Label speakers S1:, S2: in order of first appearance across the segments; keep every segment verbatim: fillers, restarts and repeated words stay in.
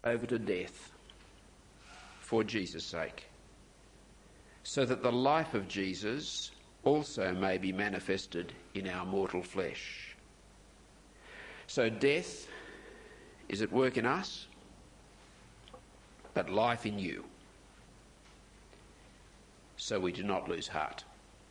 S1: over to death for Jesus' sake, so that the life of Jesus also may be manifested in our mortal flesh. So death is at work in us, but life in you, so we do not lose heart.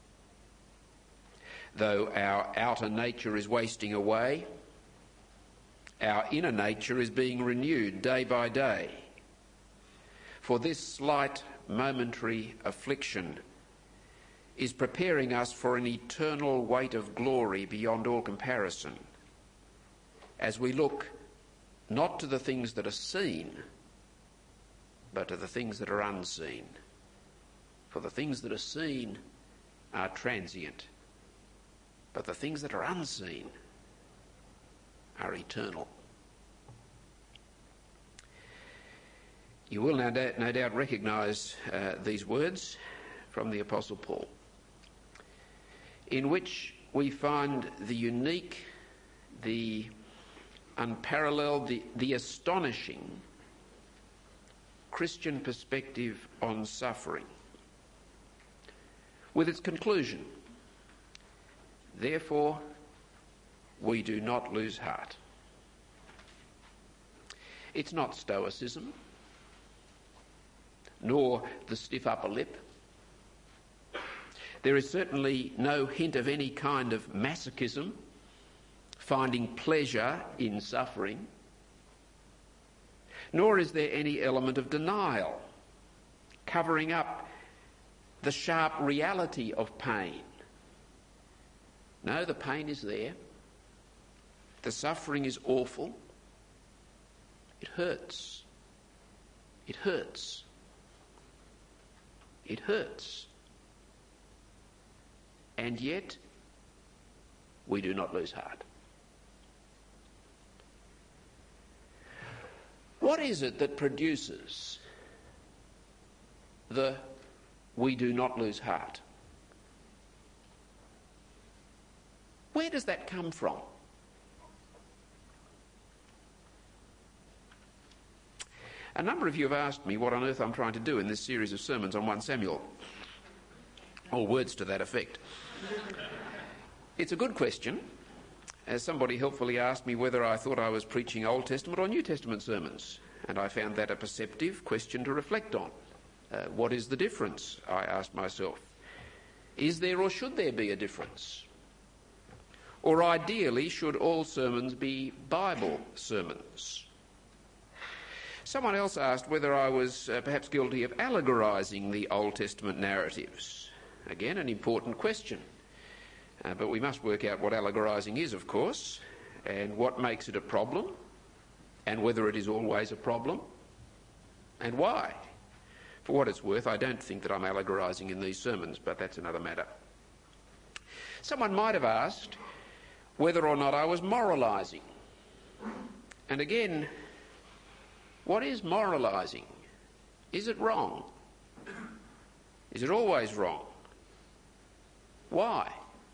S1: Though our outer nature is wasting away, our inner nature is being renewed day by day. For this slight momentary affliction is preparing us for an eternal weight of glory beyond all comparison, as we look not to the things that are seen, but to the things that are unseen. For the things that are seen are transient, but the things that are unseen are eternal. You will no doubt, no doubt recognise uh, these words from the Apostle Paul, in which we find the unique, the unparalleled, the, the astonishing Christian perspective on suffering, with its conclusion, therefore we do not lose heart. It's not stoicism, nor the stiff upper lip. There is certainly no hint of any kind of masochism, finding pleasure in suffering, nor is there any element of denial, covering up the sharp reality of pain. No, the pain is there. The suffering is awful. It hurts. It hurts. It hurts. And yet, we do not lose heart. What is it that produces the we do not lose heart? Where does that come from? A number of you have asked me what on earth I'm trying to do in this series of sermons on First Samuel, or words to that effect. It's a good question, as somebody helpfully asked me whether I thought I was preaching Old Testament or New Testament sermons, and I found that a perceptive question to reflect on. Uh, what is the difference, I asked myself. Is there or should there be a difference? Or ideally, should all sermons be Bible sermons? Someone else asked whether I was uh, perhaps guilty of allegorising the Old Testament narratives. Again, an important question. Uh, but we must work out what allegorising is, of course, and what makes it a problem, and whether it is always a problem, and why. For what it's worth, I don't think that I'm allegorising in these sermons, but that's another matter. Someone might have asked whether or not I was moralising. And again, what is moralising? Is it wrong? Is it always wrong? Why?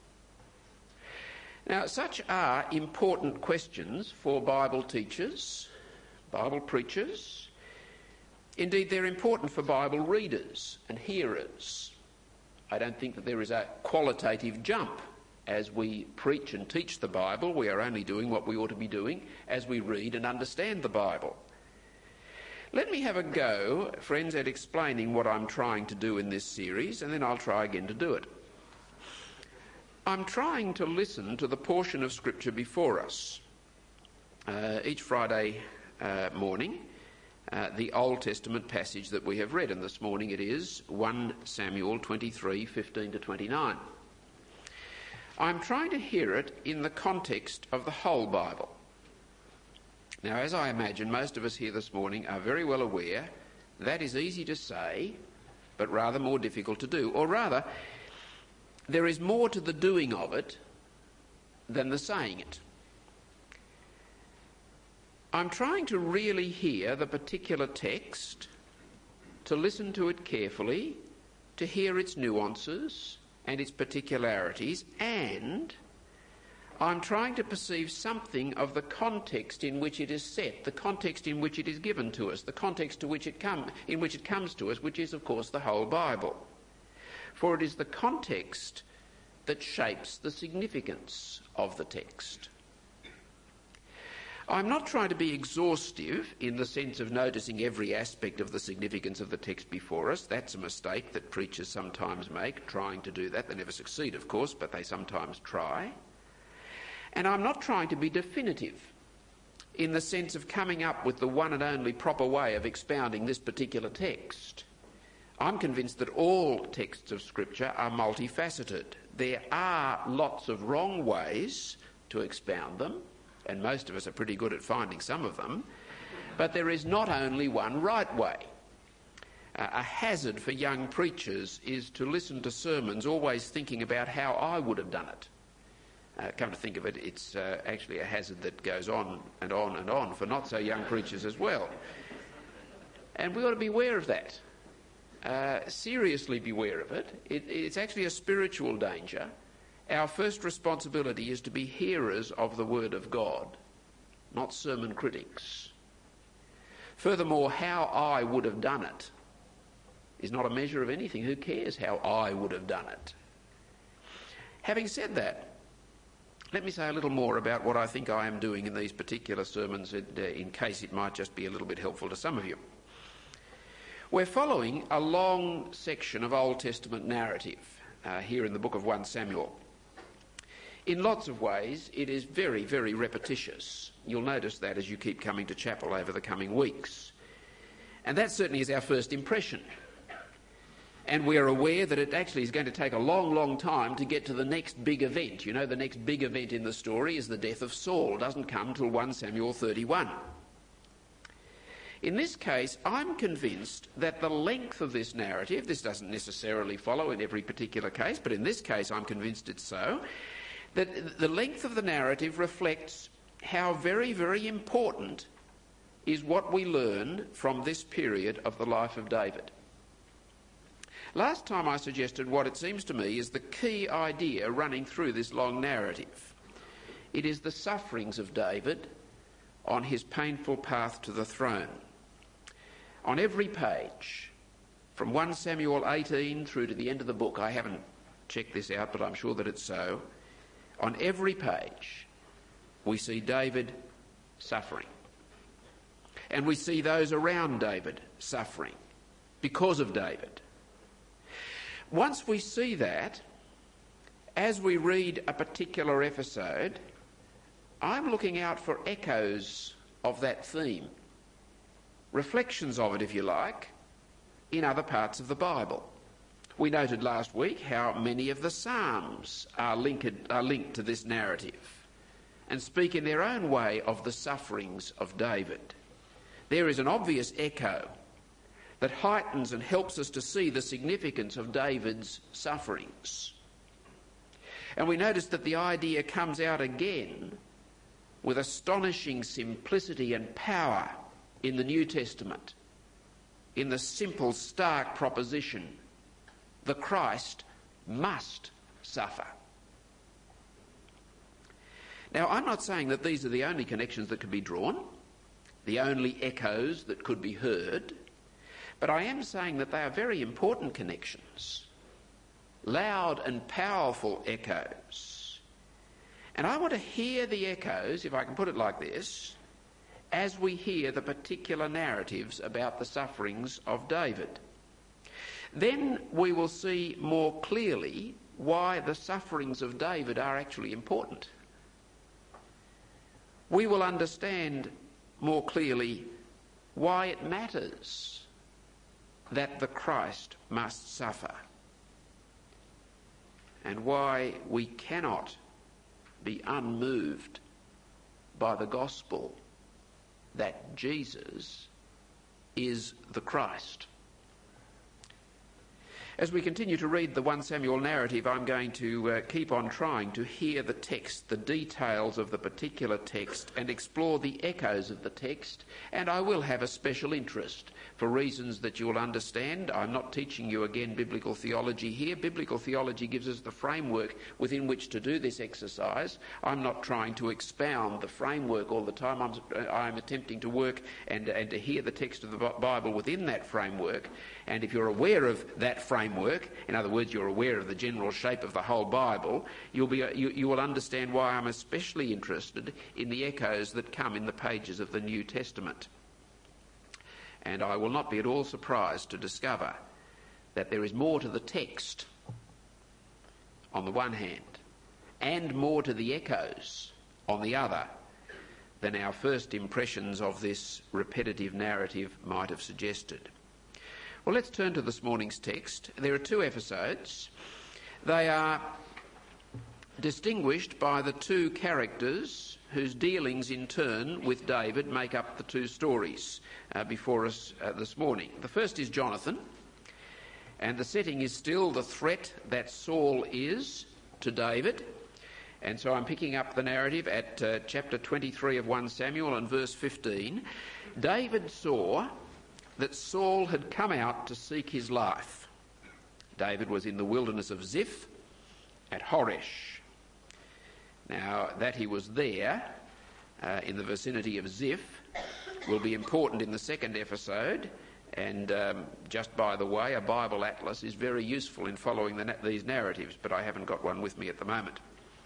S1: Now, such are important questions for Bible teachers, Bible preachers. Indeed, they're important for Bible readers and hearers. I don't think that there is a qualitative jump as we preach and teach the Bible. We are only doing what we ought to be doing as we read and understand the Bible. Let me have a go, friends, at explaining what I'm trying to do in this series, and then I'll try again to do it. I'm trying to listen to the portion of Scripture before us. Uh, each Friday uh, morning, uh, the Old Testament passage that we have read, and this morning it is First Samuel twenty-three, fifteen to twenty-nine. I'm trying to hear it in the context of the whole Bible. Now, as I imagine most of us here this morning are very well aware, that is easy to say, but rather more difficult to do. Or rather, there is more to the doing of it than the saying it. I'm trying to really hear the particular text, to listen to it carefully, to hear its nuances and its particularities, and I'm trying to perceive something of the context in which it is set, the context in which it is given to us, the context to which it come, in which it comes to us, which is, of course, the whole Bible. For it is the context that shapes the significance of the text. I'm not trying to be exhaustive in the sense of noticing every aspect of the significance of the text before us. That's a mistake that preachers sometimes make, trying to do that. They never succeed, of course, but they sometimes try. And I'm not trying to be definitive in the sense of coming up with the one and only proper way of expounding this particular text. I'm convinced that all texts of Scripture are multifaceted. There are lots of wrong ways to expound them, and most of us are pretty good at finding some of them, but there is not only one right way. Uh, a hazard for young preachers is to listen to sermons always thinking about how I would have done it. Uh, come to think of it, it's uh, actually a hazard that goes on and on and on for not-so-young preachers as well. And we ought to be aware of that. Uh, seriously beware of it. it. It's actually a spiritual danger. Our first responsibility is to be hearers of the Word of God, not sermon critics. Furthermore, how I would have done it is not a measure of anything. Who cares how I would have done it? Having said that, let me say a little more about what I think I am doing in these particular sermons, in case it might just be a little bit helpful to some of you. We're following a long section of Old Testament narrative uh, here in the book of First Samuel. In lots of ways, it is very, very repetitious. You'll notice that as you keep coming to chapel over the coming weeks. And that certainly is our first impression. And we are aware that it actually is going to take a long, long time to get to the next big event. You know, the next big event in the story is the death of Saul. It doesn't come till First Samuel thirty-one. In this case, I'm convinced that the length of this narrative, this doesn't necessarily follow in every particular case, but in this case I'm convinced it's so, that the length of the narrative reflects how very, very important is what we learn from this period of the life of David. Last time I suggested what it seems to me is the key idea running through this long narrative. It is the sufferings of David on his painful path to the throne. On every page, from First Samuel eighteen through to the end of the book, I haven't checked this out, but I'm sure that it's so, on every page we see David suffering. And we see those around David suffering because of David. Once we see that, as we read a particular episode, I'm looking out for echoes of that theme, reflections of it, if you like, in other parts of the Bible. We noted last week how many of the Psalms are linked, are linked to this narrative and speak in their own way of the sufferings of David. There is an obvious echo that heightens and helps us to see the significance of David's sufferings. And we notice that the idea comes out again with astonishing simplicity and power in the New Testament, in the simple, stark proposition, the Christ must suffer. Now, I'm not saying that these are the only connections that could be drawn, the only echoes that could be heard, but I am saying that they are very important connections, loud and powerful echoes. And I want to hear the echoes, if I can put it like this, as we hear the particular narratives about the sufferings of David. Then we will see more clearly why the sufferings of David are actually important. We will understand more clearly why it matters that the Christ must suffer, and why we cannot be unmoved by the gospel that Jesus is the Christ. As we continue to read the First Samuel narrative, I'm going to uh, keep on trying to hear the text, the details of the particular text, and explore the echoes of the text, and I will have a special interest for reasons that you'll understand. I'm not teaching you again biblical theology here. Biblical theology gives us the framework within which to do this exercise. I'm not trying to expound the framework all the time. I'm, I'm attempting to work and, and to hear the text of the Bible within that framework. And if you're aware of that framework, in other words, you're aware of the general shape of the whole Bible, you'll be, you, you will understand why I'm especially interested in the echoes that come in the pages of the New Testament. And I will not be at all surprised to discover that there is more to the text on the one hand, and more to the echoes on the other, than our first impressions of this repetitive narrative might have suggested. Well, let's turn to this morning's text. There are two episodes. They are distinguished by the two characters whose dealings in turn with David make up the two stories uh, before us uh, this morning. The first is Jonathan, and the setting is still the threat that Saul is to David. And so I'm picking up the narrative at uh, chapter twenty-three of First Samuel and verse fifteen. David saw that Saul had come out to seek his life. David was in the wilderness of Ziph at Horesh. Now, that he was there uh, in the vicinity of Ziph will be important in the second episode, and um, just by the way, a Bible atlas is very useful in following the na- these narratives, but I haven't got one with me at the moment.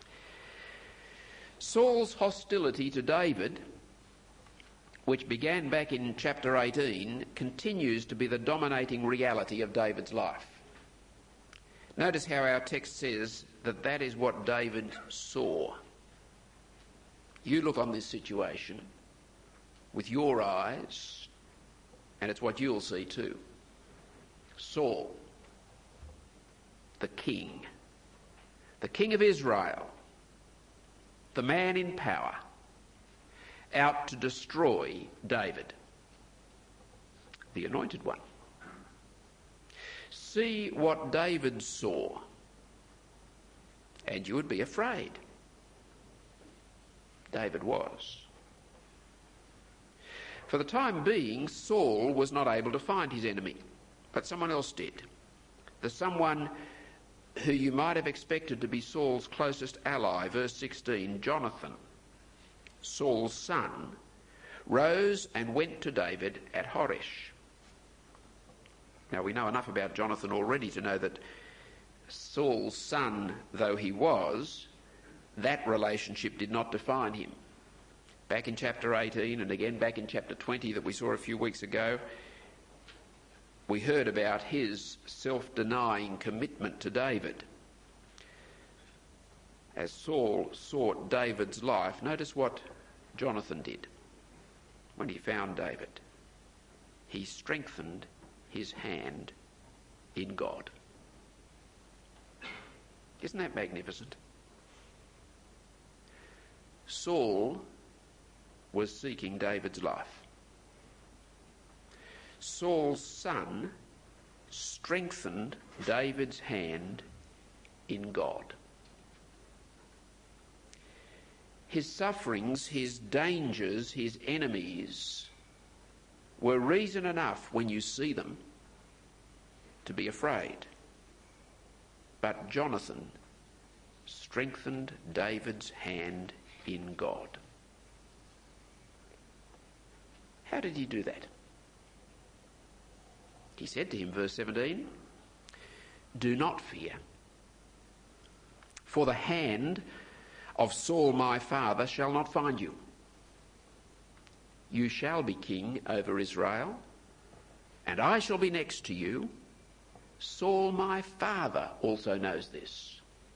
S1: Saul's hostility to David, which began back in chapter eighteen, continues to be the dominating reality of David's life. Notice how our text says that that is what David saw. You look on this situation with your eyes, and it's what you'll see too. Saul, the king, the king of Israel, the man in power, out to destroy David, the anointed one. See what David saw, and you would be afraid. David was. For the time being, Saul was not able to find his enemy, but someone else did. The someone who you might have expected to be Saul's closest ally, verse sixteen, Jonathan, Saul's son, rose and went to David at Horesh. Now, we know enough about Jonathan already to know that Saul's son, though he was, that relationship did not define him. Back in chapter eighteen, and again back in chapter twenty that we saw a few weeks ago, we heard about his self-denying commitment to David. As Saul sought David's life, notice what Jonathan did when he found David. He strengthened his hand in God. Isn't that magnificent? Saul was seeking David's life. Saul's son strengthened David's hand in God. His sufferings, his dangers, his enemies were reason enough when you see them to be afraid. But Jonathan strengthened David's hand in God. How did he do that? He said to him, verse seventeen, "Do not fear, for the hand of Saul my father shall not find you. You shall be king over Israel, and I shall be next to you. Saul my father also knows this."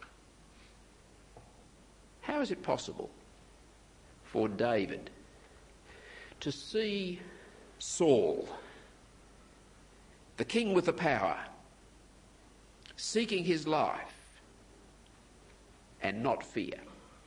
S1: How is it possible for David to see Saul, the king with the power, seeking his life, and not fear?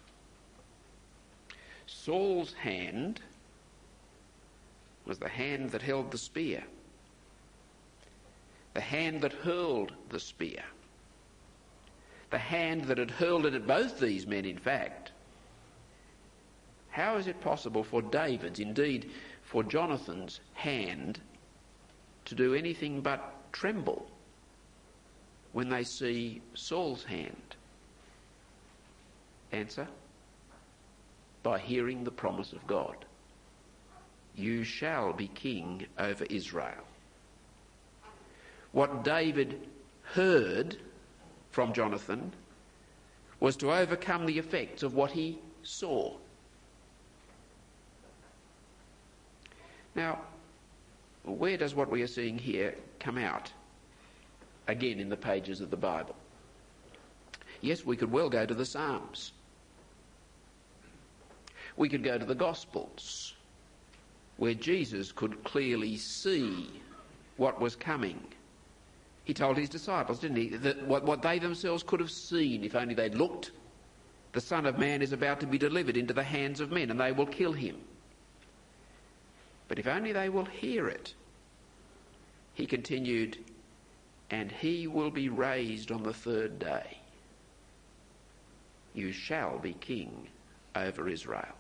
S1: Saul's hand was the hand that held the spear. the hand that hurled the spear, the hand that had hurled it at both these men, in fact, how is it possible for David's, indeed for Jonathan's hand, to do anything but tremble when they see Saul's hand? Answer: by hearing the promise of God. You shall be king over Israel. What David heard from Jonathan was to overcome the effects of what he saw. Now, where does what we are seeing here come out? Again, in the pages of the Bible. Yes, we could well go to the Psalms. We could go to the Gospels, where Jesus could clearly see what was coming. He told his disciples, didn't he, that what, what they themselves could have seen if only they'd looked. The Son of Man is about to be delivered into the hands of men, and they will kill him. But if only they will hear it. He continued, and he will be raised on the third day. You shall be king over Israel.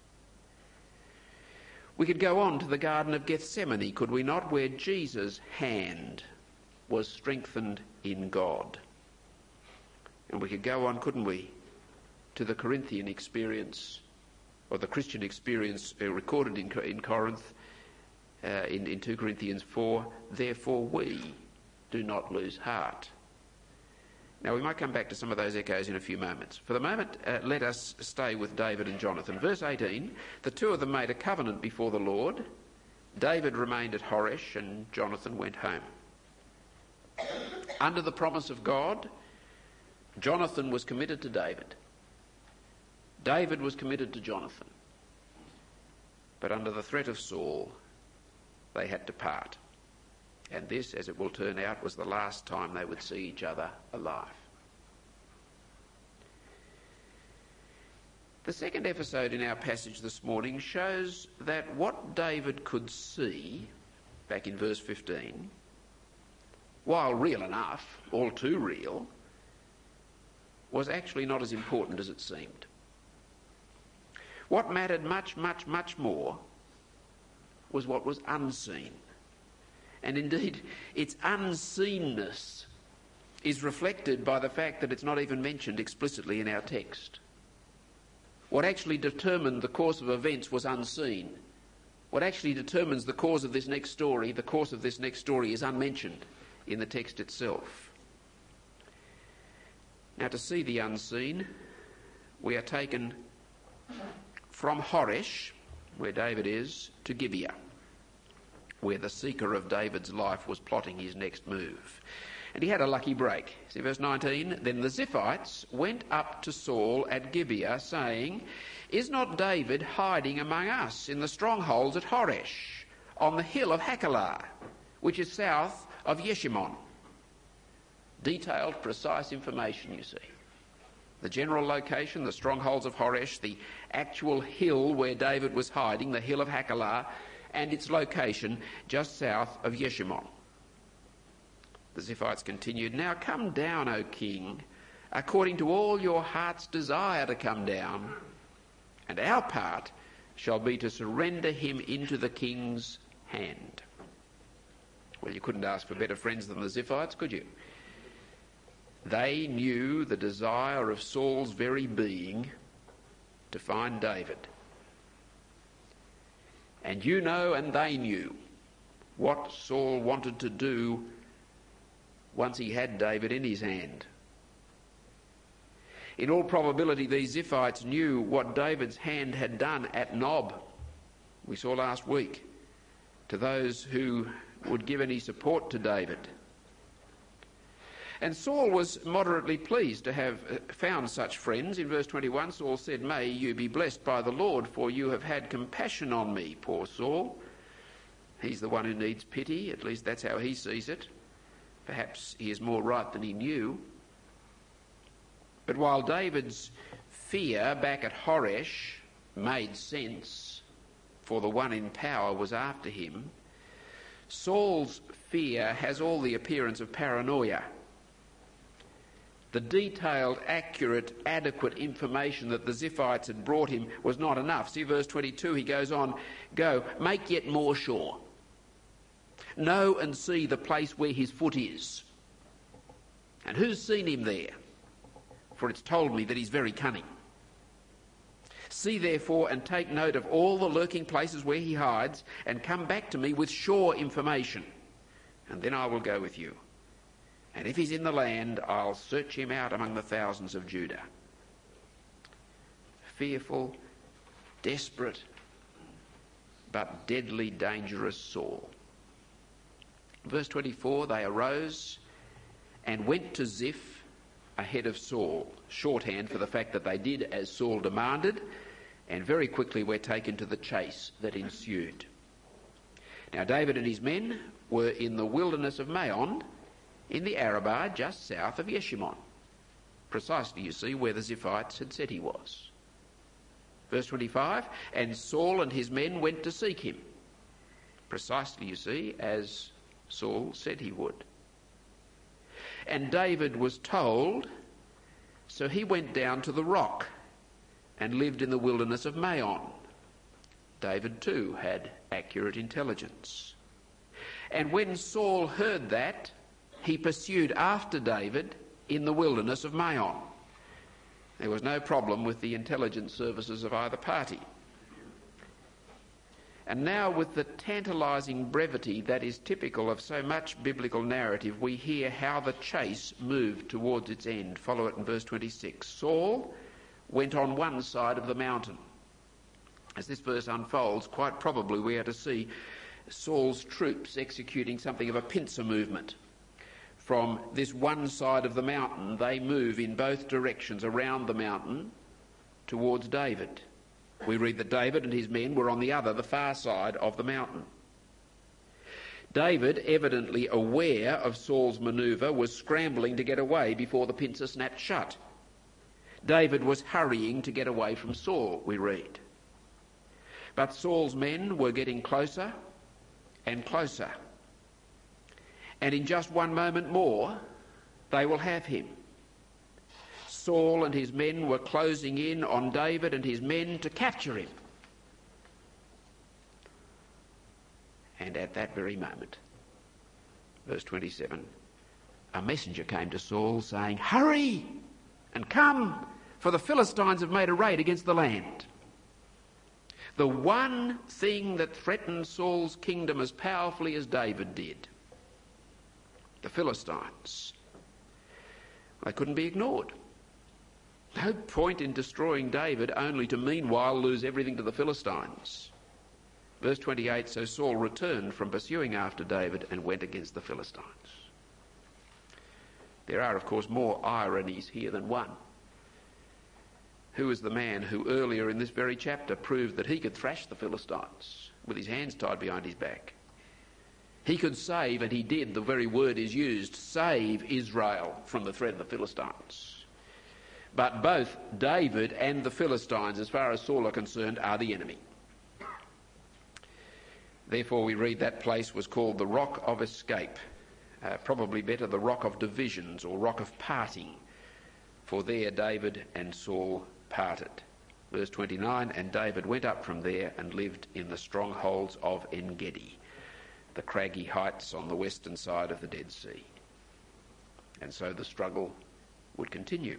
S1: We could go on to the Garden of Gethsemane, could we not, where Jesus' hand was strengthened in God. And we could go on, couldn't we, to the Corinthian experience, or the Christian experience uh, recorded in, in Corinth, uh, in, in two Corinthians four, therefore we do not lose heart. Now, we might come back to some of those echoes in a few moments. For the moment, uh, let us stay with David and Jonathan. Verse eighteen, the two of them made a covenant before the Lord. David remained at Horesh, and Jonathan went home. Under the promise of God, Jonathan was committed to David. David was committed to Jonathan. But under the threat of Saul, they had to part. And this, as it will turn out, was the last time they would see each other alive. The second episode in our passage this morning shows that what David could see, back in verse fifteen, while real enough, all too real, was actually not as important as it seemed. What mattered much, much, much more was what was unseen. And indeed, its unseenness is reflected by the fact that it's not even mentioned explicitly in our text. What actually determined the course of events was unseen. What actually determines the course of this next story, the course of this next story is unmentioned in the text itself. Now, to see the unseen, we are taken from Horesh, where David is, to Gibeah, where the seeker of David's life was plotting his next move. And he had a lucky break. See verse nineteen, then the Ziphites went up to Saul at Gibeah, saying, is not David hiding among us in the strongholds at Horesh, on the hill of Hachilah, which is south of Yeshimon? Detailed, precise information, you see. The general location, the strongholds of Horesh, the actual hill where David was hiding, the hill of Hachilah, and its location just south of Yeshimon. The Ziphites continued, now come down, O king, according to all your heart's desire to come down, and our part shall be to surrender him into the king's hand. Well, you couldn't ask for better friends than the Ziphites, could you? They knew the desire of Saul's very being to find David. And you know, and they knew, what Saul wanted to do once he had David in his hand. In all probability, these Ziphites knew what David's hand had done at Nob, we saw last week, to those who would give any support to David. And Saul was moderately pleased to have found such friends. In verse twenty-one, Saul said, may you be blessed by the Lord, for you have had compassion on me. Poor Saul. He's the one who needs pity. At least that's how he sees it. Perhaps he is more right than he knew. But while David's fear back at Horesh made sense, for the one in power was after him, Saul's fear has all the appearance of paranoia. The detailed, accurate, adequate information that the Ziphites had brought him was not enough. See verse twenty-two, he goes on, "Go, make yet more sure. Know and see the place where his foot is. And who's seen him there? For it's told me that he's very cunning. See therefore and take note of all the lurking places where he hides, and come back to me with sure information, and then I will go with you. And if he's in the land, I'll search him out among the thousands of Judah." Fearful, desperate, but deadly dangerous Saul. Verse twenty-four, they arose and went to Ziph ahead of Saul. Shorthand for the fact that they did as Saul demanded, and very quickly were taken to the chase that ensued. Now David and his men were in the wilderness of Maon, in the Arabah, just south of Yeshimon. Precisely, you see, where the Ziphites had said he was. Verse twenty-five, and Saul and his men went to seek him. Precisely, you see, as Saul said he would. And David was told, so he went down to the rock and lived in the wilderness of Maon. David too had accurate intelligence. And when Saul heard that, he pursued after David in the wilderness of Maon. There was no problem with the intelligence services of either party. And now, with the tantalising brevity that is typical of so much biblical narrative, we hear how the chase moved towards its end. Follow it in verse twenty-six. Saul went on one side of the mountain. As this verse unfolds, quite probably we are to see Saul's troops executing something of a pincer movement. From this one side of the mountain, they move in both directions around the mountain towards David. We read that David and his men were on the other, the far side of the mountain. David, evidently aware of Saul's manoeuvre, was scrambling to get away before the pincer snapped shut. David was hurrying to get away from Saul, we read. But Saul's men were getting closer and closer. And in just one moment more, they will have him. Saul and his men were closing in on David and his men to capture him. And at that very moment, verse twenty-seven, a messenger came to Saul saying, "Hurry and come, for the Philistines have made a raid against the land." The one thing that threatened Saul's kingdom as powerfully as David did, the Philistines, they couldn't be ignored. No point in destroying David only to meanwhile lose everything to the Philistines. Verse twenty-eight, so Saul returned from pursuing after David and went against the Philistines. There are, of course, more ironies here than one. Who is the man who earlier in this very chapter proved that he could thrash the Philistines with his hands tied behind his back? He could save, and he did, the very word is used, save Israel from the threat of the Philistines. But both David and the Philistines, as far as Saul are concerned, are the enemy. Therefore we read that place was called the Rock of Escape, uh, probably better the Rock of Divisions or Rock of Parting, for there David and Saul parted. Verse twenty-nine, and David went up from there and lived in the strongholds of En-gedi, the craggy heights on the western side of the Dead Sea. And so the struggle would continue.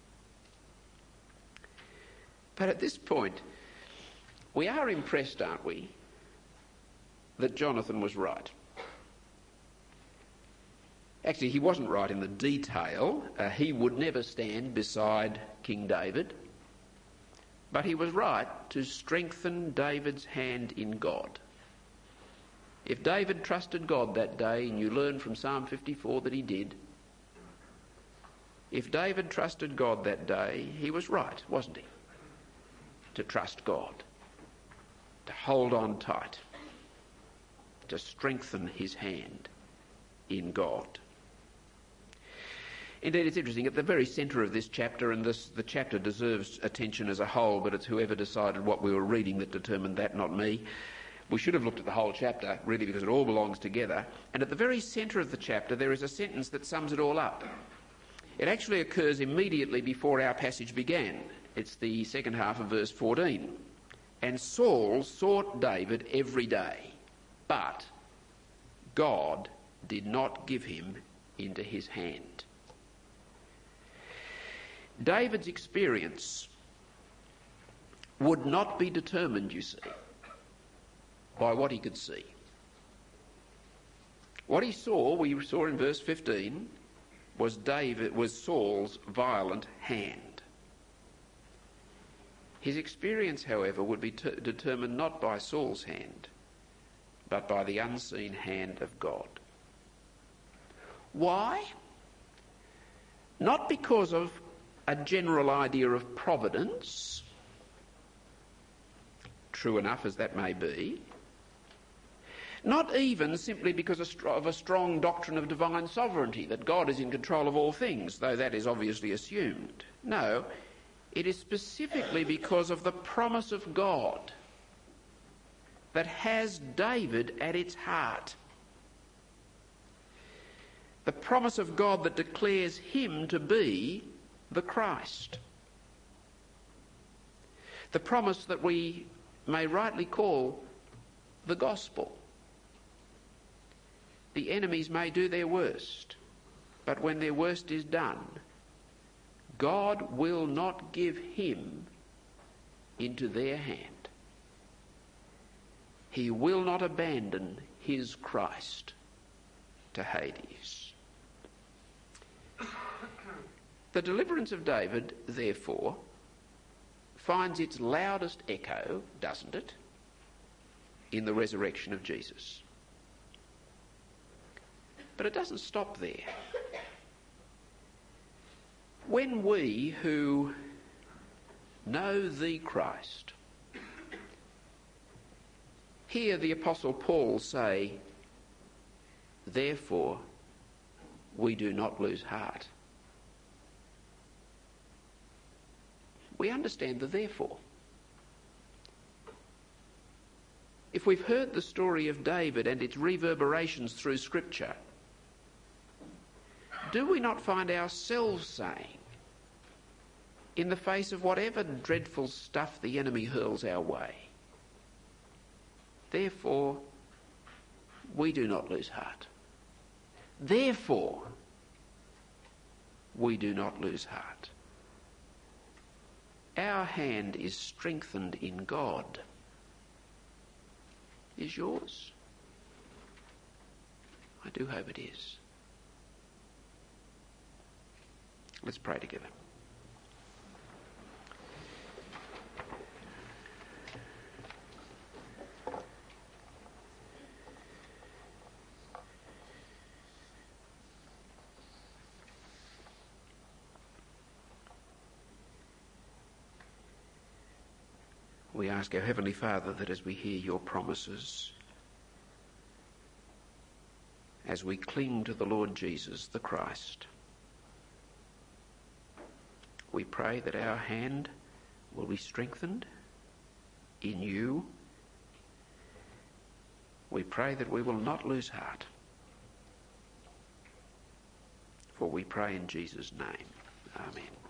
S1: But at this point, we are impressed, aren't we, that Jonathan was right. Actually, he wasn't right in the detail. Uh, he would never stand beside King David. But he was right to strengthen David's hand in God. If David trusted God that day, and you learn from Psalm fifty-four that he did, if David trusted God that day, he was right, wasn't he? To trust God, to hold on tight, to strengthen his hand in God. Indeed, it's interesting, at the very centre of this chapter, and this, the chapter deserves attention as a whole, but it's whoever decided what we were reading that determined that, not me. We should have looked at the whole chapter, really, because it all belongs together. And at the very centre of the chapter, there is a sentence that sums it all up. It actually occurs immediately before our passage began. It's the second half of verse fourteen. And Saul sought David every day, but God did not give him into his hand. David's experience would not be determined, you see, by what he could see. What he saw, we saw in verse fifteen, was David was Saul's violent hand. His experience, however, would be t- determined not by Saul's hand, but by the unseen hand of God. Why? Not because of a general idea of providence, true enough as that may be, not even simply because of a strong doctrine of divine sovereignty, that God is in control of all things, though that is obviously assumed. No, it is specifically because of the promise of God that has David at its heart. The promise of God that declares him to be the Christ. The promise that we may rightly call the gospel. The enemies may do their worst, but when their worst is done, God will not give him into their hand. He will not abandon his Christ to Hades. The deliverance of David, therefore, finds its loudest echo, doesn't it, in the resurrection of Jesus. But it doesn't stop there. When we who know the Christ hear the Apostle Paul say, therefore we do not lose heart, we understand the therefore. If we've heard the story of David and its reverberations through Scripture, do we not find ourselves saying, in the face of whatever dreadful stuff the enemy hurls our way, therefore we do not lose heart. Therefore we do not lose heart. Our hand is strengthened in God. Is yours? I do hope it is. Let's pray together. We ask our Heavenly Father that as we hear your promises, as we cling to the Lord Jesus, the Christ, we pray that our hand will be strengthened in you. We pray that we will not lose heart. For we pray in Jesus' name. Amen.